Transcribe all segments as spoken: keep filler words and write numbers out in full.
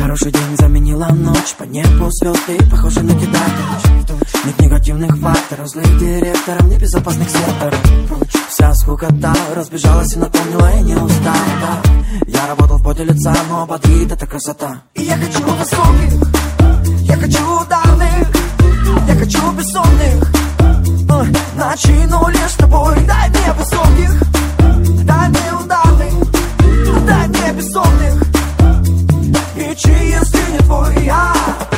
Хороший день заменила ночь, по небу звезды похожи на кидатель. Нет негативных факторов, злых директоров, небезопасных секторов. Вся скукота разбежалась и напомнила, я не устал, да. Я работал в поте лица, но бодрит эта красота. И я хочу высоких, я хочу ударных, я хочу бессонных. Начну лишь с тобой, дай мне высоких, дай мне ударных, дай мне бессонных. И чьи, если не твой я.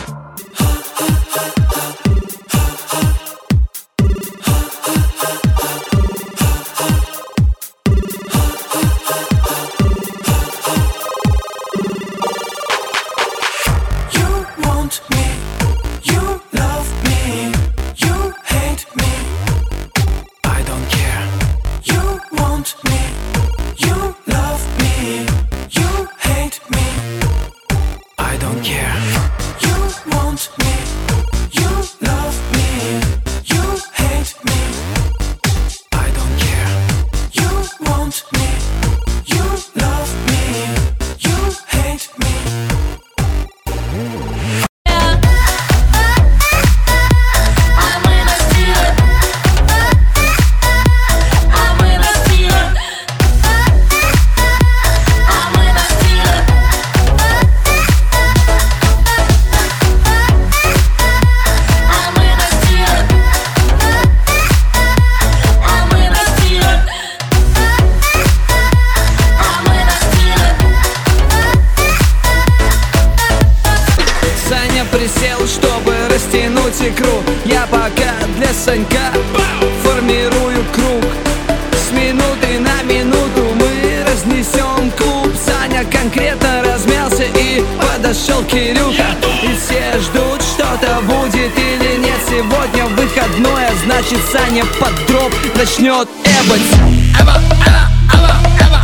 Присел, чтобы растянуть икру. Я пока для Санька формирую круг. С минуты на минуту мы разнесем клуб. Саня конкретно размялся и подошел Кирюха. И все ждут, что-то будет или нет. Сегодня выходной, а значит Саня под дроп начнет эбать. Эба, эба, эба, эба.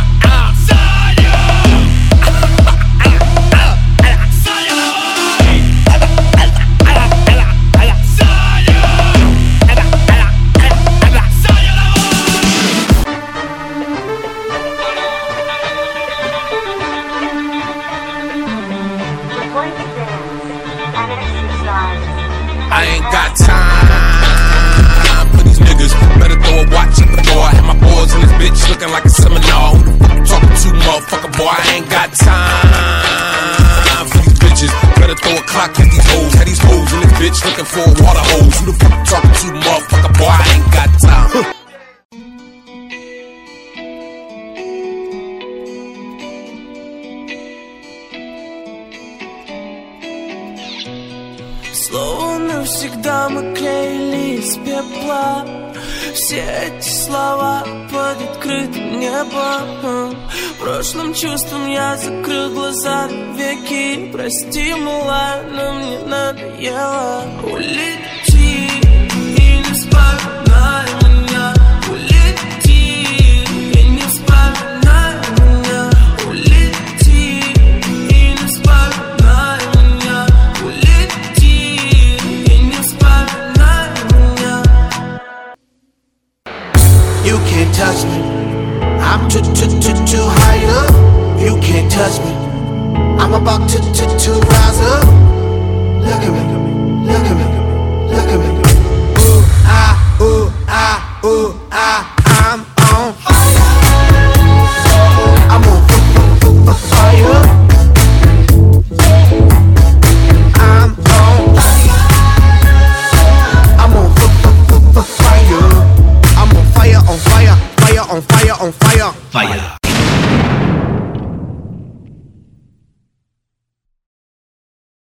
I ain't got time for these niggas. Better throw a watch at the door. I had my boys in this bitch looking like a seminar. Who the fuck you talking to, motherfucker, boy? I ain't got time for these bitches. Better throw a clock at these hoes. Had these hoes in this bitch looking for a water hose. Who the fuck you talking to, motherfucker, boy? I ain't got time. Словно всегда мы клеили из пепла все эти слова под открытым небом. Прошлым чувством я закрыл глаза веки. Прости, милая, но мне надоело. Улети и не вспоминай меня. Улети и не вспоминай меня. Улети и не вспоминай меня. Улети и не вспоминай меня. You can't touch me. I'm too, too, too, too high up. You can't touch me. I'm about to, to, to rise up. Look at me, look at me, look at me. Ooh, ah, ooh, ah, ooh, ah, I'm on fire. I'm on fire. I'm on fire. I'm on fire. I'm on fire, on fire, fire, on fire, on fire. Fire.